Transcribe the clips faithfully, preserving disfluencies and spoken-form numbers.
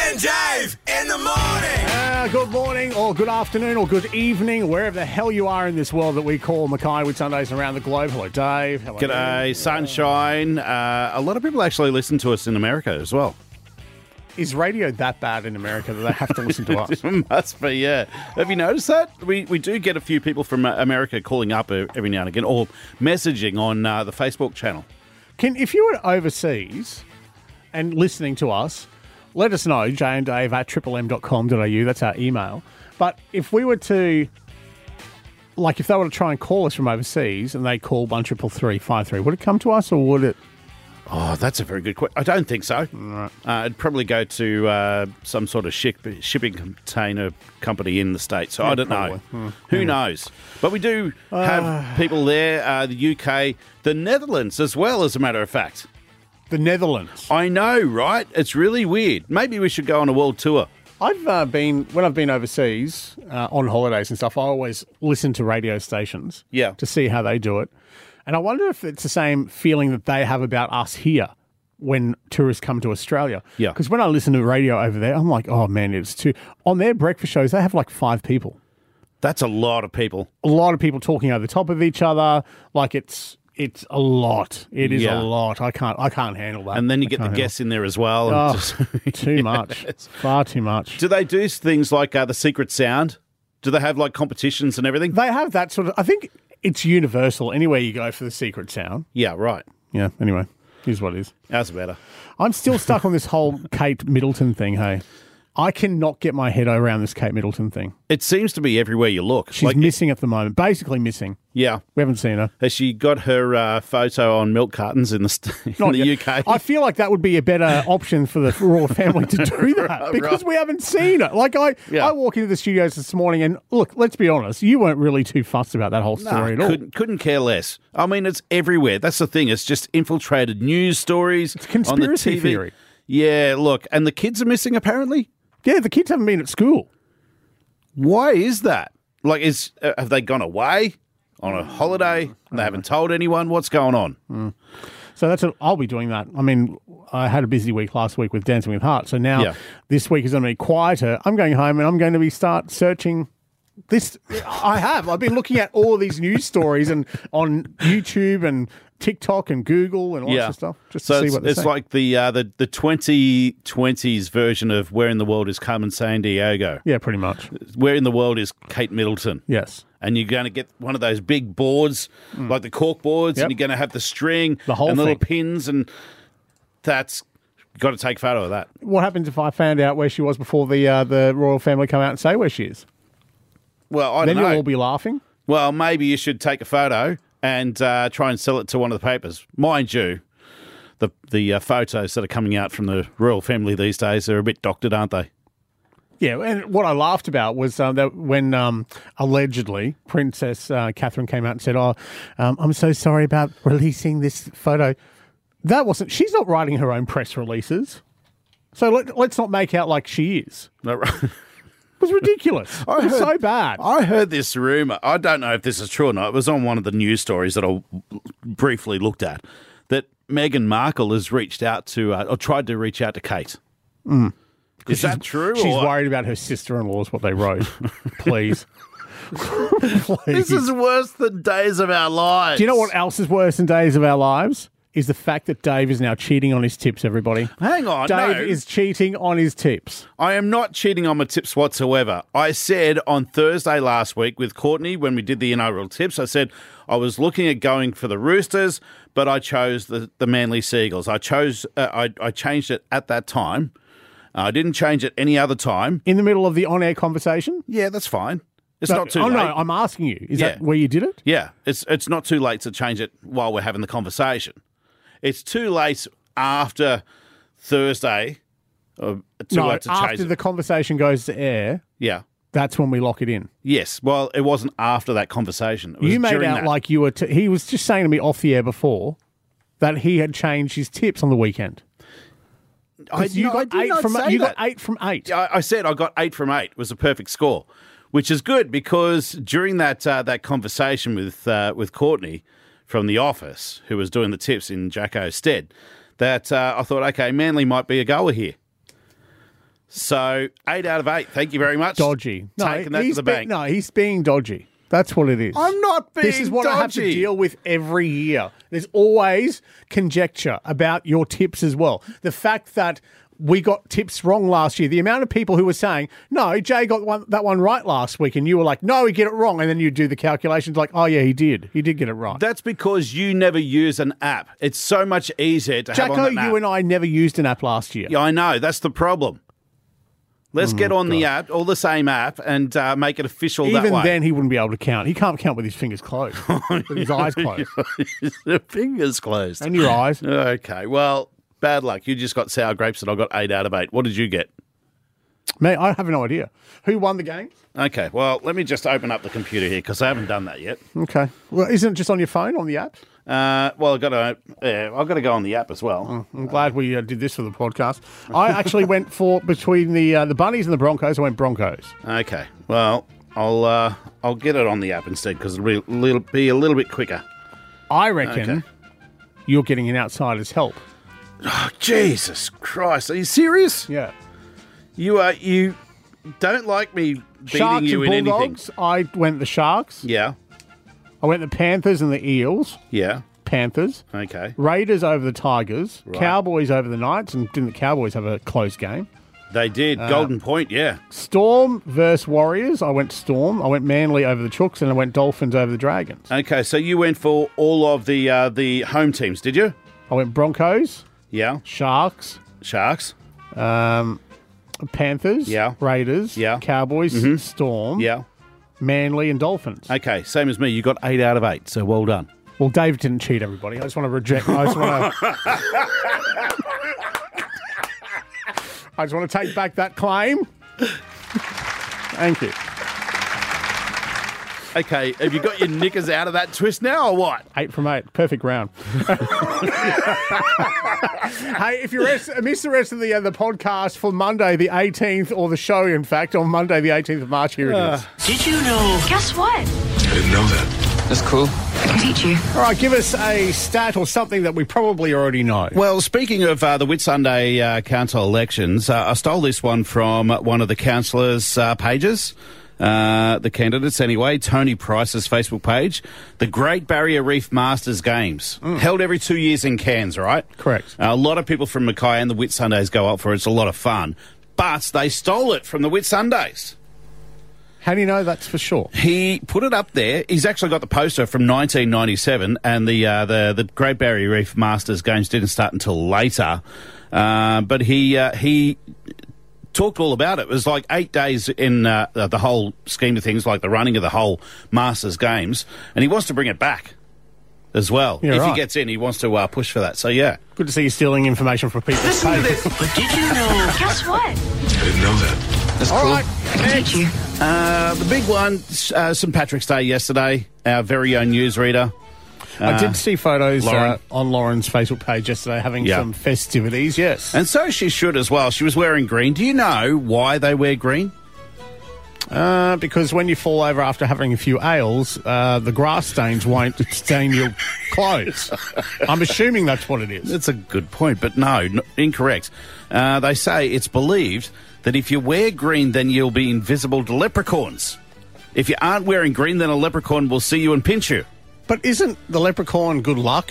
and Dave in the morning. Uh, good morning, or good afternoon, or good evening, wherever the hell you are in this world that we call Mackay with Sundays around the globe. Hello, Dave. Hello. G'day, sunshine. Uh, a lot of people actually listen to us in America as well. Is radio that bad in America that they have to listen to us? Must be, yeah. Have you noticed that? We we do get a few people from uh, America calling up uh, every now and again, or messaging on uh, the Facebook channel. Can if you were overseas and listening to us, let us know, jay and dave at triple m dot com dot a u. That's our email. But if we were to, like, if they were to try and call us from overseas and they call one triple three five three, would it come to us or would it? Oh, that's a very good question. I don't think so. Right. Uh, it'd probably go to uh, some sort of ship, shipping container company in the States. So Yeah, I don't probably. know. Hmm. Who knows? But we do have people there, uh, the U K, the Netherlands as well, as a matter of fact. The Netherlands. I know, right? It's really weird. Maybe we should go on a world tour. I've uh, been, when I've been overseas uh, on holidays and stuff, I always listen to radio stations Yeah. to see how they do it. And I wonder if it's the same feeling that they have about us here when tourists come to Australia. Yeah. Because when I listen to radio over there, I'm like, oh, man, it's too... On their breakfast shows, they have like five people. That's a lot of people. A lot of people talking over the top of each other. Like, it's it's a lot. It is Yeah. a lot. I can't I can't handle that. And then you I get the can't guests in there as well. handle And it. Oh, too much. Far too much. Do they do things like uh, the Secret Sound? Do they have like competitions and everything? They have that sort of... I think it's universal anywhere you go for the secret sound. Yeah, right. Yeah, anyway, here's what it is. That's better. I'm still stuck on this whole Kate Middleton thing, hey. I cannot get my head around this Kate Middleton thing. It seems to be everywhere you look. She's Like, missing at the moment, basically missing. yeah. We haven't seen her. Has she got her uh, photo on milk cartons in the, st- in Not the yet. U K? I feel like that would be a better option for the royal family to do that because we haven't seen it. Like I, Yeah. I walk into the studios this morning and look, let's be honest, you weren't really too fussed about that whole Nah, story at all. couldn't, couldn't care less. I mean, it's everywhere. That's the thing. It's just infiltrated news stories. It's conspiracy on the T V. theory. Yeah, look. And the kids are missing, apparently. Yeah, the kids haven't been at school. Why is that? Like, is uh, have they gone away on a holiday? They haven't told anyone? What's going on? So that's what I'll be doing that. I mean, I had a busy week last week with Dancing with Heart. So now Yeah. this week is going to be quieter. I'm going home and I'm going to be start searching this. I have. I've been looking at all of these news stories and on YouTube and TikTok and Google and all that sort of stuff just so to see it's, what they're it's saying. like the uh, the the twenty twenties version of Where in the World is Carmen San Diego. Yeah, pretty much. Where in the world is Kate Middleton? Yes. And you're going to get one of those big boards, like the cork boards, Yep. and you're going to have the string, The whole and little thing. pins, and that's got to take a photo of that. What happens if I found out where she was before the uh, the royal family come out and say where she is? Well, I Then don't know. you'll all be laughing. Well, maybe you should take a photo and uh, try and sell it to one of the papers. Mind you, the the uh, photos that are coming out from the royal family these days are a bit doctored, aren't they? Yeah, and what I laughed about was uh, that when um, allegedly Princess uh, Catherine came out and said, "Oh, um, I'm so sorry about releasing this photo." That wasn't. She's not writing her own press releases, so let, let's not make out like she is. No, right. It was ridiculous. I it was heard- so bad. I heard this rumor. I don't know if this is true or not. It was on one of the news stories that I briefly looked at. That Meghan Markle has reached out to, uh, or tried to reach out to Kate. Mm. Is that true? She's or? worried about her sister-in-law's what they wrote. Please. Please. This is worse than Days of Our Lives. Do you know what else is worse than Days of Our Lives? Is the fact that Dave is now cheating on his tips, everybody. Hang on, Dave no. is cheating on his tips. I am not cheating on my tips whatsoever. I said on Thursday last week with Courtney when we did the inaugural tips, I said I was looking at going for the Roosters, but I chose the, the Manly Seagulls. I chose, uh, I, I changed it at that time. Uh, I didn't change it any other time. In the middle of the on-air conversation? Yeah, that's fine. It's No, not too oh, late. no, I'm asking you. Is Yeah. that where you did it? Yeah, it's it's not too late to change it while we're having the conversation. It's too late after Thursday uh, to, no, uh, to change after it. the conversation goes to air, Yeah. that's when we lock it in. Yes. Well, it wasn't after that conversation. It was You made during out that. like you were... T- he was just saying to me off the air before that he had changed his tips on the weekend. I, You no, I got did eight not from say you that. got eight from eight. I, I said I got eight from eight. It was a perfect score, which is good because during that uh, that conversation with uh, with Courtney from The Office, who was doing the tips in Jacko's stead, that uh, I thought, okay, Manly might be a goer here. So eight out of eight. Thank you very much. Dodgy. No, Taking that to he's the be- bank. No, he's being dodgy. That's what it is. I'm not being This is what I have to dodgy. deal with every year. There's always conjecture about your tips as well. The fact that we got tips wrong last year, the amount of people who were saying, no, Jay got one, that one right last week, and you were like, no, he get it wrong. And then you do the calculations like, oh, yeah, he did. He did get it right. That's because you never use an app. It's so much easier to have Jacko, on an app. you and I never used an app last year. Yeah, I know. That's the problem. Let's get on the app, all the same app, and uh, make it official that Even way. then, he wouldn't be able to count. He can't count with his fingers closed, with his eyes closed. Fingers closed. And your eyes. Okay, well, bad luck. You just got sour grapes and I got eight out of eight. What did you get? Mate, I have no idea. Who won the game? Okay, well, let me just open up the computer here because I haven't done that yet. Okay. Well, isn't it just on your phone, on the app? Uh, well, I've got to, yeah, I've got to go on the app as well. I'm glad we uh, did this for the podcast. I actually went for between the uh, the Bunnies and the Broncos. I went Broncos. Okay, well, I'll uh, I'll get it on the app instead because it'll be a little, be a little bit quicker. I reckon Okay. you're getting an outsider's help. Oh, Jesus Christ, are you serious? Yeah. You are you don't like me beating Sharks you and in Bulldogs. I went the Sharks. anything? Yeah, I went the Panthers and the Eels. yeah, Panthers. okay. Raiders over the Tigers. Right. Cowboys over the Knights. And didn't the Cowboys have a close game? They did. Uh, Golden Point, yeah. Storm versus Warriors. I went Storm. I went Manly over the Chooks, and I went Dolphins over the Dragons. Okay, so you went for all of the uh, the home teams, did you? I went Broncos, Yeah. Sharks, Sharks. um, Panthers, Yeah. Raiders, Yeah. Cowboys, Storm, Yeah. Manly, and Dolphins. Okay, same as me. You got eight out of eight, so well done. Well, Dave didn't cheat, everybody. I just want to reject. I just want to. I just want to take back that claim. Thank you. Okay, have you got your knickers out of that twist now or what? Eight from eight. Perfect round. Hey, if you rest, miss the rest of the uh, the podcast for Monday the eighteenth, or the show, in fact, on Monday the eighteenth of March, here it is. Did you know? Guess what? I didn't know that. That's cool. I can teach you. All right, give us a stat or something that we probably already know. Well, speaking of uh, the Whitsunday uh, council elections, uh, I stole this one from one of the councillors' uh, pages. Uh, the candidates, anyway, Tony Price's Facebook page. The Great Barrier Reef Masters Games, held every two years in Cairns, right? Correct. Uh, a lot of people from Mackay and the Whitsundays go up for it. It's a lot of fun. But they stole it from the Whitsundays. How do you know that's for sure? He put it up there. He's actually got the poster from nineteen ninety-seven, and the uh, the the Great Barrier Reef Masters Games didn't start until later. Uh, but he uh, he talked all about it. It was like eight days in uh, the whole scheme of things, like the running of the whole Masters Games, and he wants to bring it back as well. Yeah, if right. he gets in, he wants to uh, push for that. So yeah, Good to see you stealing information from people's Listen to pages. this. But did you know? Guess what? I didn't know that. That's All cool. right, I can teach you. uh, the big one, uh, Saint Patrick's Day yesterday. Our very own newsreader. I Uh, did see photos Lauren. uh, on Lauren's Facebook page yesterday having Yeah. some festivities, yes. And so she should as well. She was wearing green. Do you know why they wear green? Uh, because when you fall over after having a few ales, uh, the grass stains won't stain your clothes. I'm assuming that's what it is. That's a good point, but no, n- incorrect. Uh, they say it's believed that if you wear green, then you'll be invisible to leprechauns. If you aren't wearing green, then a leprechaun will see you and pinch you. But isn't the leprechaun good luck?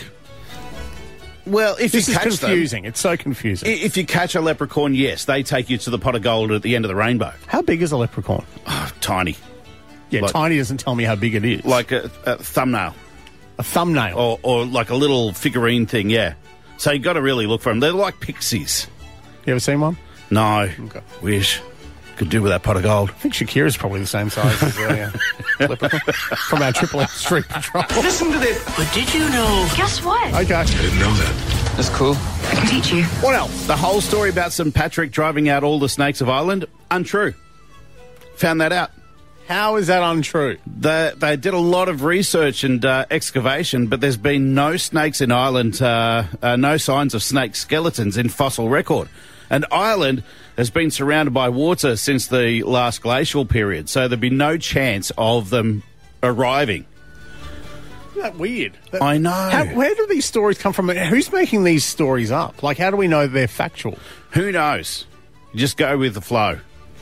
Well, if This you is catch them, confusing. It's so confusing. i- if you catch a leprechaun, yes, they take you to the pot of gold at the end of the rainbow. How big is a leprechaun? Oh, tiny, Yeah, Like- tiny doesn't tell me how big it is. like a, a thumbnail a thumbnail. or, or like a little figurine thing. Yeah, so you got to really look for them. They're like pixies. You ever seen one? No, Okay. wish could do with that pot of gold. I think Shakira's probably the same size as a uh, leprechaun from our Triple M Street Patrol. Listen to this. But did you know? Guess what? Okay. I didn't know that. That's cool. I can teach you. What else? The whole story about Saint Patrick driving out all the snakes of Ireland, untrue. Found that out. How is that untrue? They, they did a lot of research and uh, excavation, but there's been no snakes in Ireland, uh, uh, no signs of snake skeletons in fossil record. And Ireland has been surrounded by water since the last glacial period, so there'd be no chance of them arriving. Isn't that weird? That- I know. How, where do these stories come from? Who's making these stories up? Like, how do we know they're factual? Who knows? You just go with the flow.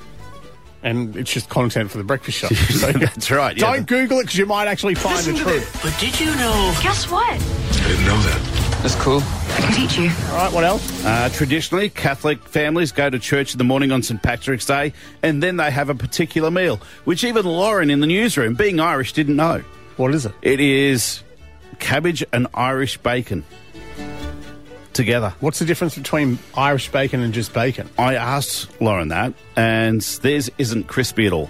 And it's just content for the breakfast show. So That's right. Yeah. don't Google it because you might actually find Listen the to truth. this. But did you know? Guess what? I didn't know that. That's cool. I can teach you. All right, what else? Uh, traditionally, Catholic families go to church in the morning on Saint Patrick's Day, and then they have a particular meal, which even Lauren in the newsroom, being Irish, didn't know. What is it? It is cabbage and Irish bacon together. What's the difference between Irish bacon and just bacon? I asked Lauren that, and theirs isn't crispy at all.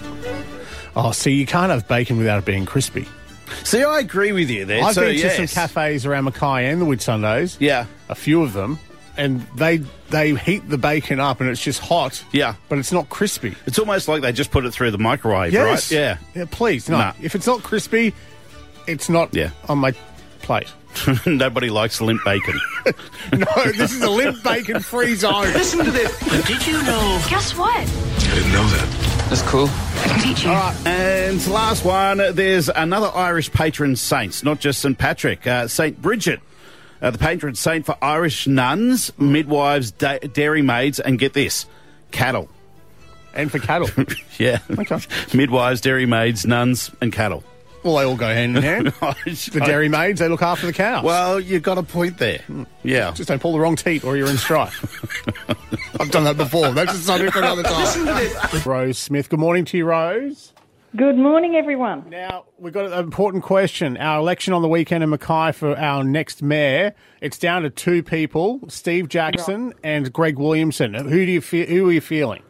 Oh, see, you can't have bacon without it being crispy. See, I agree with you there. I've so, been to yes. some cafes around Mackay and the Whitsundays. Yeah. A few of them. And they they heat the bacon up and it's just hot. Yeah. But it's not crispy. It's almost like they just put it through the microwave, Yes. right? Yeah. Yeah, please, no. Nah. If it's not crispy, it's not Yeah. on my plate. Nobody likes limp bacon. No, this is a limp bacon free zone. Listen to this. But did you know? Guess what? I didn't know that. That's cool. I can teach you. All right, and last one, there's another Irish patron saint, not just Saint Patrick, uh, Saint Bridget, uh, the patron saint for Irish nuns, midwives, da- dairy maids, and get this, cattle. And for cattle. Yeah. Okay. Midwives, dairy maids, nuns, and cattle. Well, they all go hand in hand. The dairy maids, they look after the cows. Well, you got a point there. Yeah. Just don't pull the wrong teat or you're in strife. I've done that before. That's just something for another Listen time. to this. Rose Smith. Good morning to you, Rose. Good morning, everyone. Now, we've got an important question. Our election on the weekend in Mackay for our next mayor, it's down to two people, Steve Jackson and Greg Williamson. Who do you feel, who are you feeling?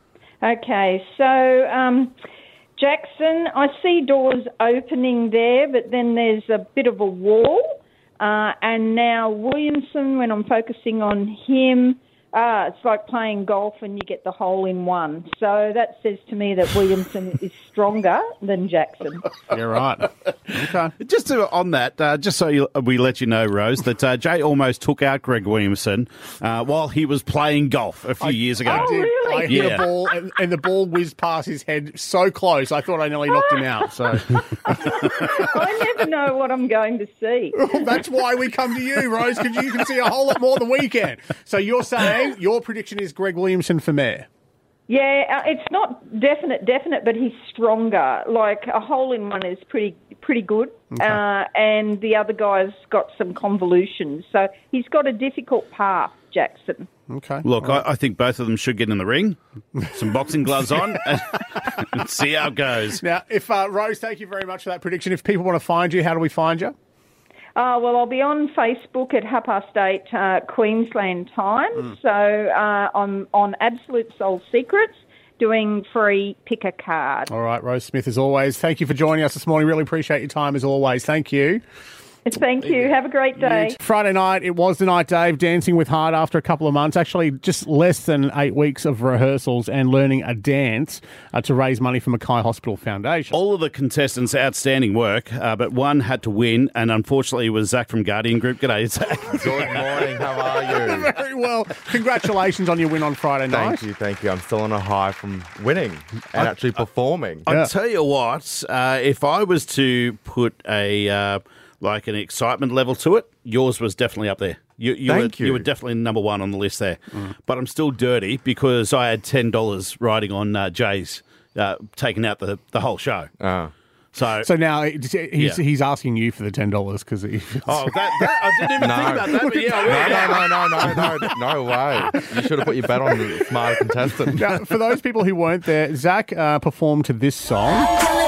Okay, so um, Jackson, I see doors opening there, but then there's a bit of a wall. Uh, and now Williamson, when I'm focusing on him, uh, it's like playing golf and you get the hole in one. So that says to me that Williamson is stronger than Jackson. You're right. Okay. Just to, on that, uh, just so you, we let you know, Rose, that uh, Jay almost took out Greg Williamson uh, while he was playing golf a few years ago. Oh, really? I hit Yeah. a ball and, and the ball whizzed past his head so close, I thought I nearly knocked him out. So I never know what I'm going to see. that's why we come to you, Rose, because you can see a whole lot more than we can. So you're saying your prediction is Greg Williamson for mayor? Yeah, uh, it's not definite, definite, but he's stronger. Like a hole in one is pretty, pretty good, uh, and the other guy's got some convolutions. So he's got a difficult path, Jackson. Okay. Look, I, I think both of them should get in the ring, some boxing gloves on, and, and see how it goes. Now, if uh, Rose, thank you very much for that prediction. If people want to find you, how do we find you? Uh, well, I'll be on Facebook at half past eight uh, Queensland time. Mm. So uh, I'm on Absolute Soul Secrets doing free pick a card. All right, Rose Smith, as always, thank you for joining us this morning. Really appreciate your time, as always. Thank you. Thank you. Have a great day. Friday night, it was the night, Dave, dancing with Heart after a couple of months, actually just less than eight weeks of rehearsals and learning a dance uh, to raise money for Mackay Hospital Foundation. All of the contestants, outstanding work, uh, but one had to win, and unfortunately it was Zach from Guardian Group. G'day, Zach. Good morning, how are you? Very well. Congratulations on your win on Friday night. Thank you, thank you. I'm still on a high from winning and actually performing. I'll Yeah. tell you what, uh, if I was to put a uh, like an excitement level to it, yours was definitely up there. You, you, Thank were, you. were definitely number one on the list there. But I'm still dirty because I had ten dollars riding on uh, Jay's, uh, taking out the, the whole show. Oh. So, So now he's, Yeah. he's asking you for the ten dollars because he oh, that, that, I didn't even No. think about that, but yeah, I will. No, no, no, no, no, no, no way. You should have put your bet on the smarter contestant. Now, for those people who weren't there, Zach uh, performed to this song,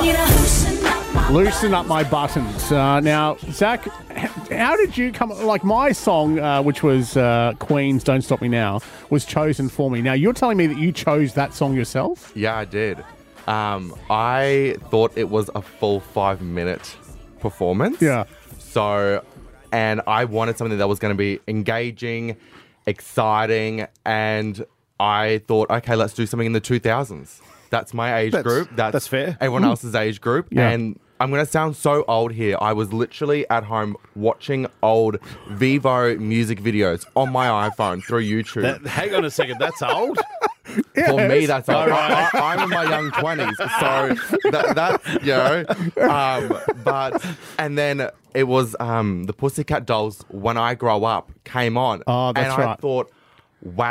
Loosen Up My Buttons. Uh, now, Zach, h- how did you come, like my song, uh, which was uh, Queen's Don't Stop Me Now, was chosen for me. Now, you're telling me that you chose that song yourself? Yeah, I did. Um, I thought it was a full five minute performance. Yeah. So, and I wanted something that was going to be engaging, exciting, and I thought, okay, let's do something in the two thousands. That's my age That's- group. That's, that's fair. Everyone else's age group. Yeah. And I'm going to sound so old here. I was literally at home watching old Vivo music videos on my iPhone through YouTube. That, hang on a second, that's old? For me, that's old. right. I, I'm in my young twenties, so that, that's, you know. Um, but, and then it was um, the Pussycat Dolls, When I Grow Up, came on. Oh, that's and I right. thought, wow,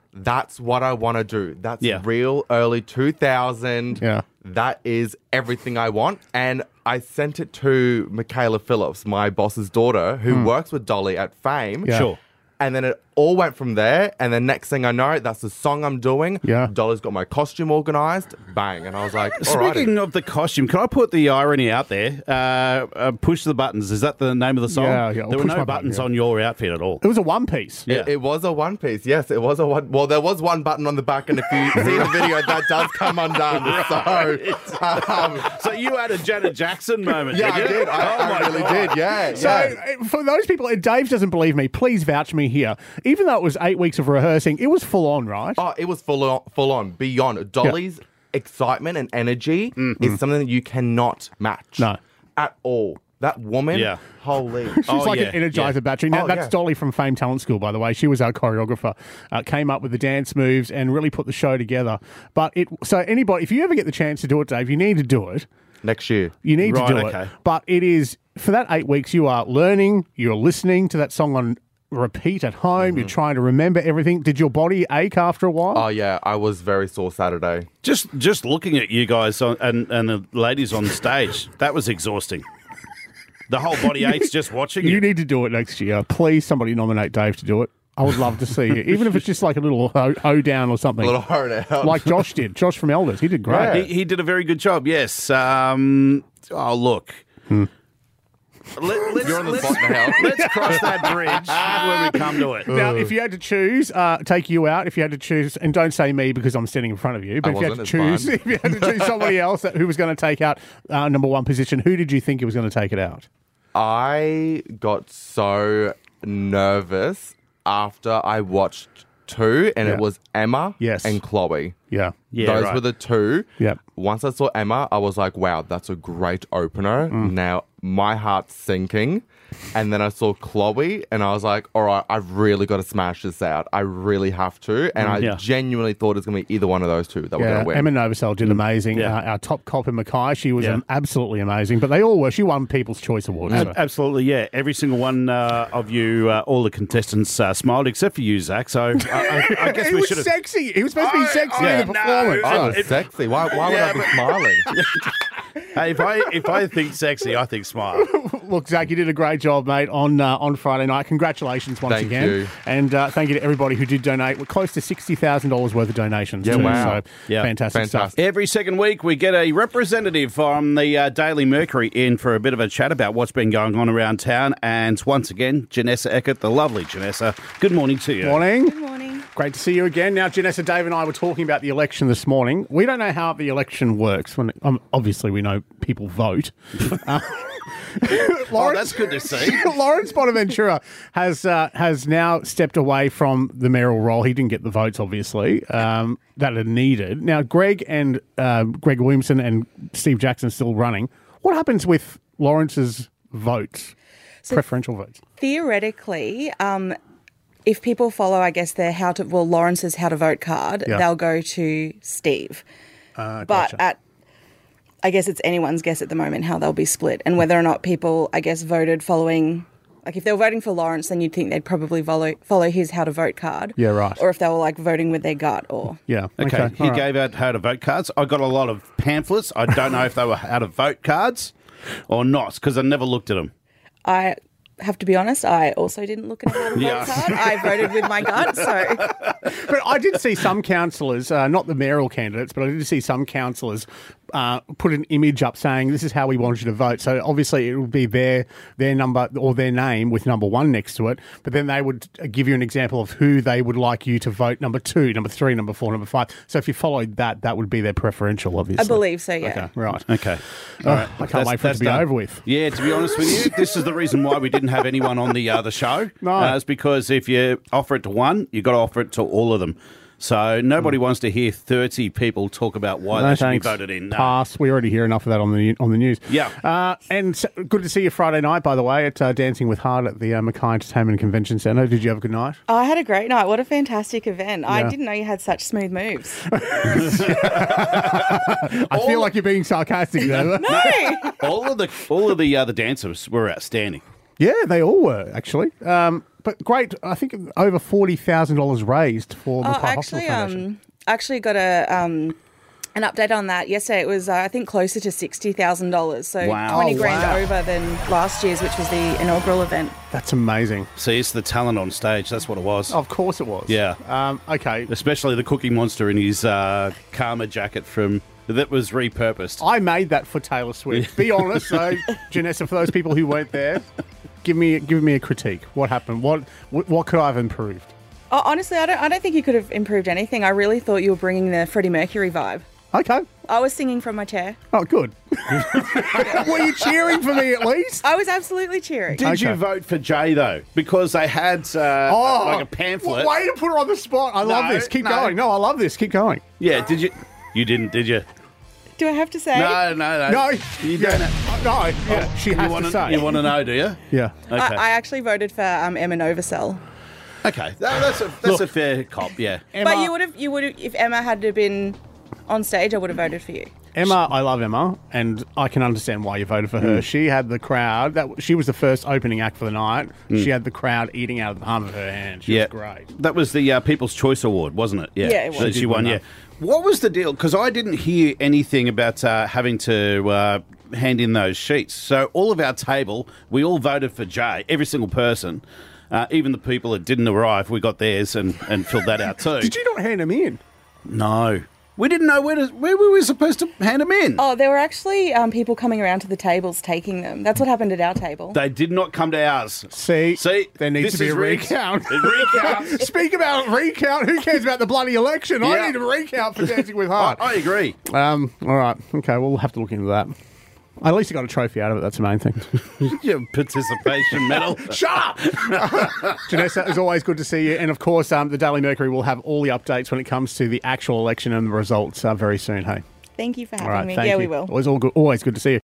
That's what I want to do. That's Yeah. real early two thousand. Yeah. That is everything I want. And I sent it to Michaela Phillips, my boss's daughter, who works with Dolly at Fame. Yeah. Sure. And then it all went from there. And then next thing I know, that's the song I'm doing. Yeah. Dolly's got my costume organised. Bang. And I was like, all Speaking right. of the costume, can I put the irony out there? Uh, uh, push the buttons. Is that the name of the song? Yeah, yeah, I'll There were push no my buttons button, yeah. on your outfit at all. It was a one piece. Yeah. It, it was a one piece. Yes, it was a one. Well, there was one button on the back. And if you see the video, that does come undone. So, um, So you had a Janet Jackson moment. yeah, I you? did. I, Oh I my really God. did. Yeah. So, yeah. uh, for those people, and Dave doesn't believe me, please vouch me here. Even though it was eight weeks of rehearsing, it was full on, right? Oh, it was full on, full on, beyond. Dolly's excitement and energy is something that you cannot match. No. At all. That woman, Yeah. holy. She's Oh, like yeah, an Energizer yeah. battery. Now, Oh, that's yeah. Dolly from Fame Talent School, by the way. She was our choreographer. Uh, came up with the dance moves and really put the show together. But it, so anybody, if you ever get the chance to do it, Dave, you need to do it. Next year. You need Right, to do okay. it. But it is, for that eight weeks, you are learning, you're listening to that song on repeat at home, you're trying to remember everything. Did your body ache after a while? Oh, yeah. I was very sore Saturday. Just just looking at you guys on, and, and the ladies on stage, that was exhausting. The whole body aches just watching You you. need to do it next year. Please, somebody nominate Dave to do it. I would love to see you, even if it's just like a little ho, ho down or something, A little hard out. like Josh did. Josh from Elders, he did great. Yeah. He, he did a very good job, yes. Um, oh, look. Let, let's, You're on the let's, spot now. let's cross that bridge when we come to it. Now, if you had to choose, uh, take you out. If you had to choose, and don't say me because I'm standing in front of you, but I if you had to wasn't, it's choose, fine. if you had to choose somebody else that, who was going to take out uh, number one position, who did you think was going to take it out? I got so nervous after I watched two, and Yeah. it was Emma Yes. and Chloe. Yeah, Yeah, Those right. were the two. Yep. Once I saw Emma, I was like, wow, that's a great opener. Mm. Now my heart's sinking. And then I saw Chloe, and I was like, all right, I've really got to smash this out. I really have to. And I Yeah. genuinely thought it's going to be either one of those two that were yeah. going to win. Emma Novosel did amazing. Yeah. Uh, our top cop in Mackay, she was Yeah. um, absolutely amazing. But they all were. She won People's Choice Awards. Ab- so. Absolutely, yeah. Every single one uh, of you, uh, all the contestants uh, smiled, except for you, Zach. So I, I, I guess He we was should have. sexy. He was supposed to be I- sexy I in the know. performance. I Oh. was sexy. Why, why would Yeah, I be but- smiling? Hey, if I if I think sexy, I think smile. Look, Zach, you did a great job, mate, on uh, on Friday night. Congratulations once Thank again. you. And uh, thank you to everybody who did donate. We're close to sixty thousand dollars worth of donations. Yeah, too, wow. So Yeah. fantastic, stuff. Fantastic. Every second week, we get a representative from the uh, Daily Mercury in for a bit of a chat about what's been going on around town. And once again, Janessa Eckert, the lovely Janessa. Good morning to you. Morning. Good morning. Great to see you again. Now, Janessa, Dave and I were talking about the election this morning. We don't know how the election works. When um, obviously, we know people vote. Uh, Oh, that's good to see. Lawrence Bonaventura has uh, has now stepped away from the mayoral role. He didn't get the votes, obviously, um, that are needed. Now, Greg and uh, Greg Williamson and Steve Jackson still running. What happens with Lawrence's votes, preferential votes? Theoretically, um, if people follow, I guess, their how to, well, Lawrence's how to vote card, Yeah. they'll go to Steve. Uh, But gotcha. at, I guess it's anyone's guess at the moment how they'll be split and whether or not people, I guess, voted following. Like if they were voting for Lawrence, then you'd think they'd probably follow follow his how to vote card. Yeah, right. Or if they were like voting with their gut, or yeah, Okay, he all right. gave out how to vote cards. I got a lot of pamphlets. I don't know if they were how to vote cards or not because I never looked at them. I have to be honest, I also didn't look at a how to Yeah. vote card. I voted with my gut, so But I did see some councillors, uh, not the mayoral candidates, but I did see some councillors uh, put an image up saying this is how we want you to vote. So obviously it would be their their number or their name with number one next to it. But then they would give you an example of who they would like you to vote number two, number three, number four, number five. So if you followed that, that would be their preferential, obviously. I believe so, yeah. Okay, right. Okay. All right. I can't That's- wait for it that's to be done. over with. Yeah, to be honest with you, this is the reason why we didn't have anyone on the uh, the show. No. Uh, it's because if you offer it to one, you've got to offer it to all of them. So nobody wants to hear thirty people talk about why No, they should thanks. be voted in. No. Pass. We already hear enough of that on the on the news. Yeah. Uh, and so, good to see you Friday night, by the way, at uh, Dancing with Heart at the uh, Mackay Entertainment and Convention Centre. Did you have a good night? I had a great night. What a fantastic event. I Yeah. didn't know you had such smooth moves. I feel like you're being sarcastic there. No. all of the all of the other dancers were outstanding. Yeah, they all were, actually. Um, but great. I think over forty thousand dollars raised for Oh, Mackay actually, Hospital Foundation. um, actually got a um, an update on that yesterday. It was, uh, I think, closer to sixty thousand dollars. So Wow. twenty Oh, grand wow. over than last year's, which was the inaugural event. That's amazing. See, it's the talent on stage. That's what it was. Of course it was. Yeah. Um, okay. Especially the Cookie Monster in his uh, Karma jacket from that was repurposed. I made that for Taylor Swift. Be honest, though, Janessa, for those people who weren't there, give me give me a critique. What happened? What what, what could I have improved? Oh, honestly, I don't. I don't think you could have improved anything. I really thought you were bringing the Freddie Mercury vibe. Okay. I was singing from my chair. Oh, good. Were you cheering for me at least? I was absolutely cheering. Did Okay. you vote for Jay though? Because they had uh, Oh, like a pamphlet. Way to put her on the spot. I love No, this. Keep no. going. No, I love this. Keep going. Yeah. Did you? You didn't, did you? Do I have to say? No, no, no. No. You yeah. don't. Uh, No. Yeah. She You has want to say. You want to know? Do you? Yeah. Okay. I, I actually voted for um, Emma Novacell. okay. That, that's a that's a fair cop. Yeah. Emma, But you would have, you would have, if Emma had to been on stage, I would have voted for you. Emma, I love Emma, and I can understand why you voted for her. She had the crowd. That she was the first opening act for the night. She had the crowd eating out of the palm of her hand. She yeah. was great. That was the uh, People's Choice Award, wasn't it? Yeah. Yeah, it was. That She she did won. win Yeah. that. What was the deal? Because I didn't hear anything about uh, having to uh, hand in those sheets. So all of our table, we all voted for Jay. Every single person, uh, even the people that didn't arrive, we got theirs and, and filled that out too. Did you not hand them in? No, we didn't know where to, where we were supposed to hand them in. Oh, there were actually um, people coming around to the tables taking them. That's what happened at our table. They did not come to ours. See, See, there needs this to be is a rigged. recount. It recounts. Speak about recount. Who cares about the bloody election? I Yeah. need a recount for Dancing with I, Heart. I agree. Um, all right. Okay, well, we'll have to look into that. At least you got a trophy out of it. That's the main thing. Your participation medal. Shut up! Janessa, it's always good to see you. And, of course, um, the Daily Mercury will have all the updates when it comes to the actual election and the results uh, very soon, hey? Thank you for having All right, me. thank Yeah, you. we will. Always, all good, always good to see you.